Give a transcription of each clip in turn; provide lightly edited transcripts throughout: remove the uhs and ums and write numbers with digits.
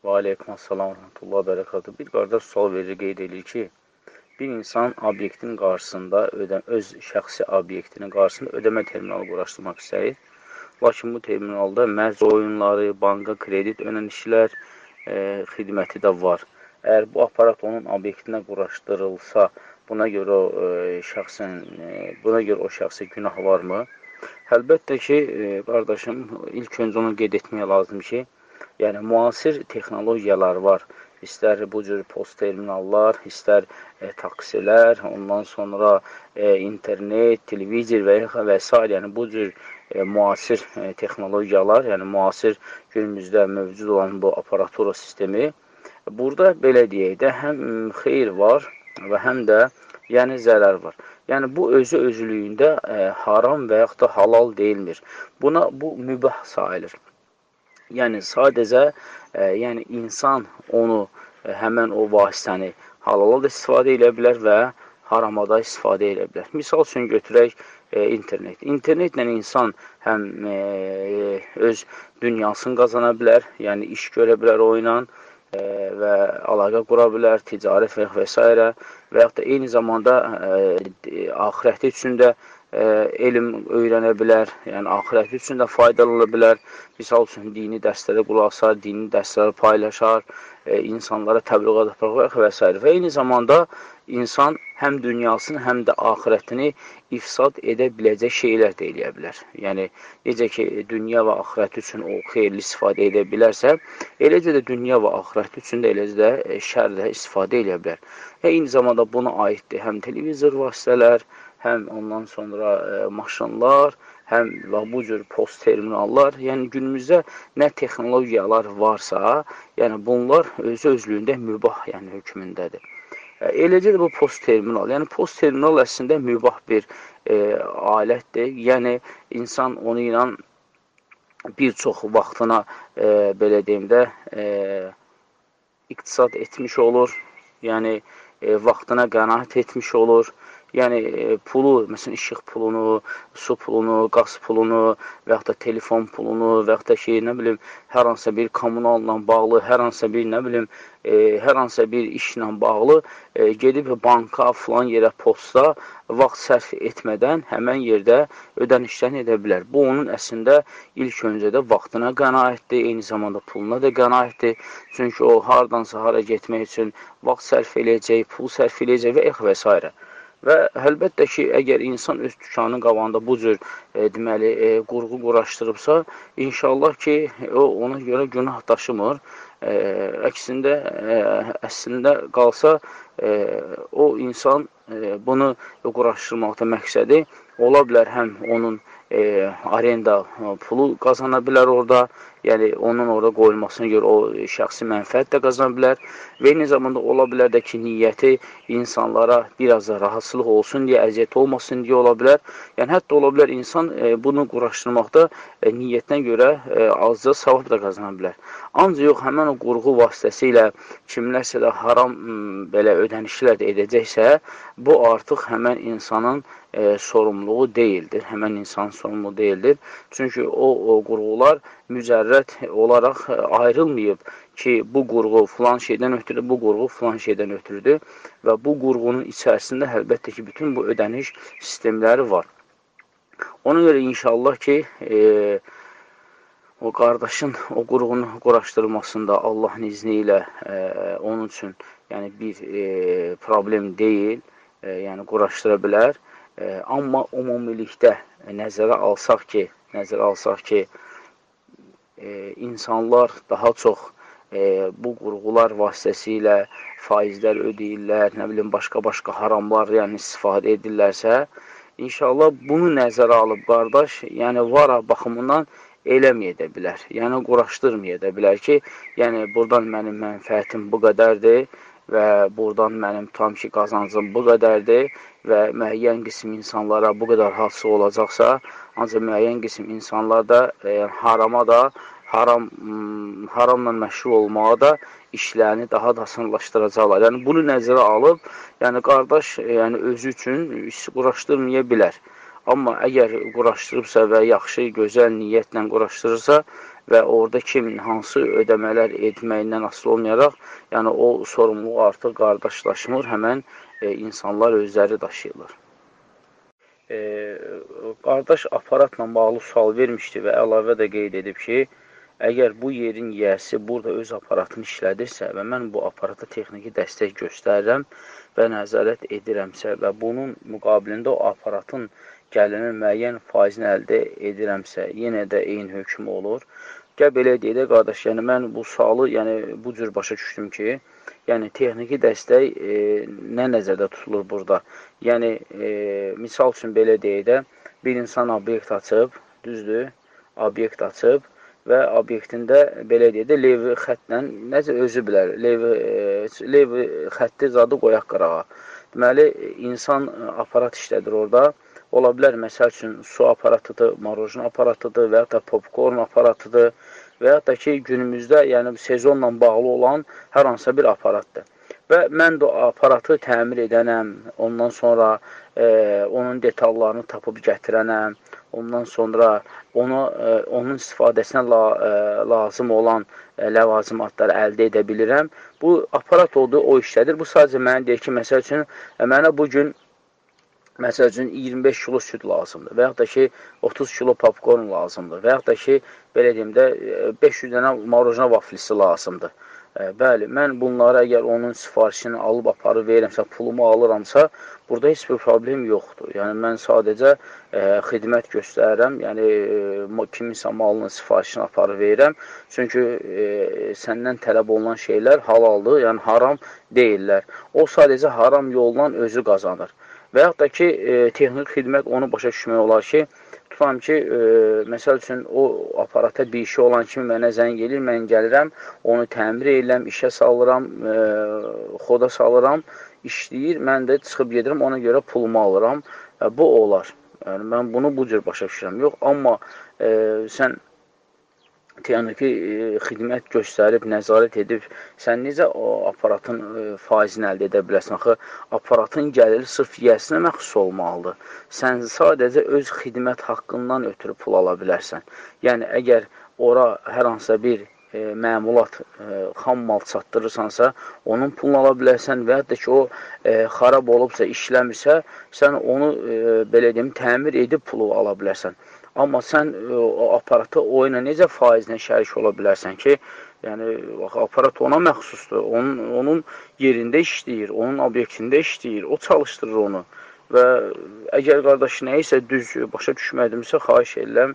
Və aleykümsəlam və rəhmətullah və bərəkatuhu. Bir qardaş sual verir, qeyd edir ki, bir insan obyektin qarşısında, öz şəxsi obyektinin qarşısında ödəmə terminalı quraşdırmaq istəyir. Lakin bu terminalda mərc oyunları, banka kredit ödənişlər xidməti də var. Əgər bu aparat onun obyektinə quraşdırılsa, buna görə o şəxsə günah varmı? Əlbəttə ki, qardaşım, ilk öncə onu qeyd etmək lazım ki, yəni, müasir texnologiyalar var. İstər bu cür post terminallar, istər taksilər, ondan sonra internet, televizor və s. Yəni, bu cür müasir texnologiyalar, yəni müasir günümüzdə mövcud olan bu aparatura sistemi, burada belə deyək də, həm xeyir var və həm də yəni zərər var. Yəni, bu özlüyündə haram və yaxud da halal deyilmir. Bu mübah sayılır. Yəni, sadəcə insan onu, həmən o vasitəni halala da istifadə edə bilər və harama da istifadə edə bilər. Misal üçün götürək internet. İnternetlə insan həm öz dünyasını qazana bilər, yəni iş görə bilər o ilə və əlaqə qura bilər, ticarət və s. və yaxud da eyni zamanda axirəti üçün də elm öyrənə bilər, yəni axirəti üçün də faydalı ola bilər. Misal üçün, dini dərslərə qulaq asar, dini dərsləri paylaşar, insanlara təbliğat aparaq və s. Və eyni zamanda insan həm dünyasını, həm də axirətini ifsad edə biləcək şeylər də eləyə bilər. Yəni, necə ki, dünya və axirət üçün o xeyirli istifadə edə bilərsə, eləcə də dünya və axirət üçün də eləcə də şər də istifadə edə bilər. Eyni zamanda buna aiddir həm televizor vasitələr, həm ondan sonra maşınlar, həm və bu cür post terminallar, yəni günümüzdə nə texnologiyalar varsa, yəni bunlar özlüyündə mübah, yəni hökmündədir. Eləcə də bu post terminal, yəni post terminal əslində mübah bir alətdir, yəni insan onu ilə bir çox vaxtına, belə deyim də, iqtisad etmiş olur, yəni vaxtına qənaət etmiş olur. Yəni, pulu, məsələn, işıq pulunu, su pulunu, qaz pulunu və yaxud da telefon pulunu və yaxud da nə bilim, hər hansısa bir kommunalla bağlı, hər hansısa bir, nə bilim, hər hansısa bir işlə bağlı gedib banka, filan yerə, posta vaxt sərf etmədən həmən yerdə ödənişlərini edə bilər. Bu, onun əslində ilk öncədə vaxtına qənaətdir, eyni zamanda puluna da qənaətdir. Çünki o, haradansa hara getmək üçün vaxt sərf eləyəcək, pul sərf eləyəcək və s. Və əlbəttə ki, əgər insan öz dükanının qabağında bu cür deməli, qurğu quraşdırıbsa, inşallah ki, o ona görə günah daşımır. Əslində qalsa, o insan bunu quraşdırmaqda məqsədi ola bilər həm onun arenda pulu qazana bilər orada, yəni onun orada qoyulmasına görə o şəxsi mənfəət də qazana bilər və eyni zamanda ola bilər də ki, niyyəti insanlara biraz da rahatsızlıq olsun deyə, əziyyət olmasın deyə ola bilər. Yəni, hətta ola bilər insan bunu quraşdırmaqda niyyətinə görə azca savab da qazana bilər. Ancaq yox, həmən o qurğu vasitəsilə kimlərsə də haram belə ödənişlər də edəcəksə, bu artıq həmən insanın sorumluluğu deyildir. Həmən insanın sorumluluğu deyildir. Çünki o qurğular mücərrəd olaraq ayrılmayıb ki, bu qurğu filan şeydən ötürü, bu qurğu filan şeydən ötürüdür və bu qurğunun içərisində əlbəttə ki, bütün bu ödəniş sistemləri var. Ona görə inşallah ki, o qardaşın o qurğunu quraşdırmasında Allahın izni ilə onun üçün yəni bir problem deyil, yəni quraşdıra bilər. Amma ümumilikdə nəzərə alsaq ki, insanlar daha çox bu qurğular vasitəsilə faizlər ödəyirlər, nə bilim, başqa haramlar yəni istifadə edirlərsə, inşallah bunu nəzərə alıb qardaş, yəni vara baxımından eləməyə də bilər, yəni quraşdırmaya da bilər ki, yəni buradan mənim mənfəətim bu qədərdir və buradan mənim tam ki qazancım bu qədərdir və müəyyən qism insanlara bu qədər hasil olacaqsa, ancaq müəyyən qism insanlar da harama da, haramla məşğul olmağa da işlərini daha da asanlaşdıracaqlar. Yəni, bunu nəzərə alıb, yəni qardaş özü üçün quraşdırmaya bilər. Amma əgər quraşdırıbsa və yaxşı, gözəl niyyətlə quraşdırırsa, və orada kimin hansı ödəmələr etməyindən asılı olmayaraq, yəni o sorumluluq artıq qardaşlaşmır, həmən insanlar özləri daşıyırlar. Qardaş aparatla bağlı sual vermişdi və əlavə də qeyd edib ki, əgər bu yerin yiyəsi burada öz aparatını işlədirsə və mən bu aparata texniki dəstək göstərirəm və nəzarət edirəmsə və bunun müqabilində o aparatın gəlimin müəyyən faizini əldə edirəmsə, yenə də eyni hökm olur. Gəl belə deyək də, qardaş, yəni mən bu sualı bu cür başa düşdüm ki, yəni texniki dəstək nə nəzərdə tutulur burada? Yəni, misal üçün belə deyək də, bir insan obyekt açıb, düzdür, obyekt açıb və obyektində belə deyək də, levi xətlə, necə özü bilər, levi xətti zadı qoyaq qırağa. Deməli, insan aparat işlədir orada. Ola bilər, məsəl üçün, su aparatıdır, marojin aparatıdır və ya da popcorn aparatıdır və ya da ki, günümüzdə sezonla bağlı olan hər hansısa bir aparatdır. Və mən də aparatı təmir edənəm, ondan sonra onun detallarını tapıb gətirənəm, ondan sonra onun istifadəsinə lazım olan ləvazimatları əldə edə bilirəm. Bu aparat oldu, o işlədir. Bu sadəcə mənə deyir ki, məsəl üçün, mənə bugün məsəl üçün 25 kilo süd lazımdır və yaxud da ki 30 kilo popcorn lazımdır və yaxud da ki, belə deyim də, 500 dənə marojna vaflisi lazımdır. Bəli, mən bunları əgər onun sifarişini alıb aparıb verirəmsə, pulumu alıramsa, burada heç bir problem yoxdur. Yəni, mən sadəcə xidmət göstərirəm, yəni kiminsə malının sifarişini aparıb verirəm. Çünki səndən tələb olunan şeylər halaldır, yəni haram deyirlər. O sadəcə haram yolla özü qazanır. Və yaxud da ki, texnik xidmət onu başa düşmək olar ki, tutam ki, məsəl üçün, o aparata bir işi olan kimi mənə zəng gelir, mən gəlirəm, onu təmir edirəm, işə salıram, xoda salıram, işləyir, mən də çıxıb gedirəm, ona görə pulumu alıram. Bu olar. Yəni, mən bunu bu cür başa düşürəm. Yox, amma sən texniki xidmət göstərib, nəzarət edib, sən necə o aparatın faizini əldə edə bilərsən? Axı, aparatın gəliri sırf yiyəsinə məxsus olmalıdır. Sən sadəcə öz xidmət haqqından ötürü pul ala bilərsən. Yəni, əgər ora hər hansısa bir məmulat, xam mal çatdırırsansa, onun pulunu ala bilərsən və yaxud da ki, o xarab olubsa, işləmirsə, sən onu, belə deyim, təmir edib pulu ala bilərsən. Amma sən o aparatı o ilə necə faizinə şərik ola bilərsən ki, yəni, aparat ona məxsusdur, onun yerində işləyir, onun obyektində işləyir, o çalışdırır onu. Və əgər qardaş nə isə düz başa düşmədimsə, xahiş edirəm,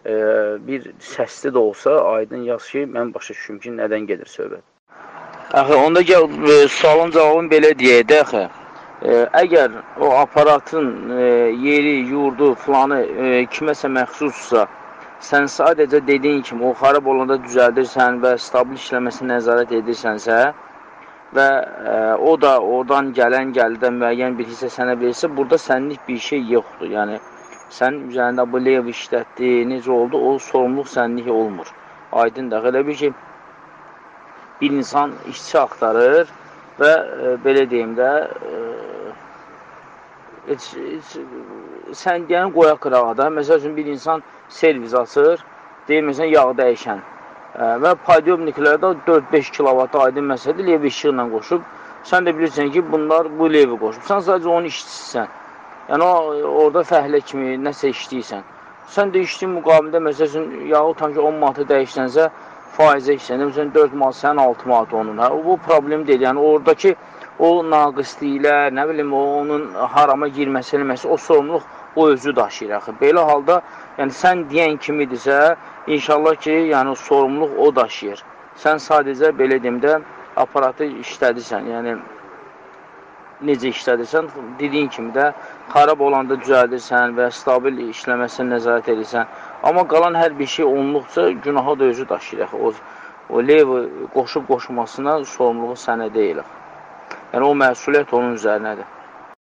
bir səsli də olsa, aydın yaz ki, mən başa düşüm ki, nədən gedir söhbət. Əxi, onda gəl, sualın cavabını belə deyək də, əxi. Əgər o aparatın yeri, yurdu, filanı kiməsə məxsussa, sən sadəcə dediyin kimi o xarab olanda düzəldirsən və stabil işləməsini nəzarət edirsənsə və o da oradan gələn gəldən müəyyən bir hissə sənə verirsə, burada sənlik bir şey yoxdur. Yəni, sən üzərində bu lev işlətdi, necə oldu, o sorumluluq sənlik olmur. Aydındır. Elə bir ki, bir insan işçi axtarır və belə deyim də, sən deyən qoya qırağa da, məsəl üçün bir insan servis açır, deyir, məsələn, yağ dəyişən və padyomniklərdə 4-5 kilovat aydın məsələdir, levi işıqla qoşub, sən də bilirsən ki, bunlar bu levi qoşub, sən sadəcə onun işçisisən, yəni orada fəhlə kimi nəsə işləyirsən, sən də işləyin müqabilində, məsəl üçün, yağı tam ki 10 manatı dəyişsənsə, faizə işləyən, məsələn, 4 manat sənin 6 manat onun, bu problem deyil, yəni oradakı o naqisliklər, nə bilim, onun harama girməsi, o sorumluluq o özü daşıyır. Axı. Belə halda, yəni sən deyən kimidirsə, inşallah ki, yəni sorumluluq o daşıyır. Sən sadəcə, belə deyim də, aparatı işlədirsən, yəni necə işlədirsən, dediyin kimi də xarab olanda düzəldirsən və stabil işləməsini nəzarət edirsən. Amma qalan hər bir şey onluqca günaha da özü daşıyır. O levi qoşub-qoşmasına sorumluluğu sənə deyil. Yəni, o məsuliyyət onun üzərinədir.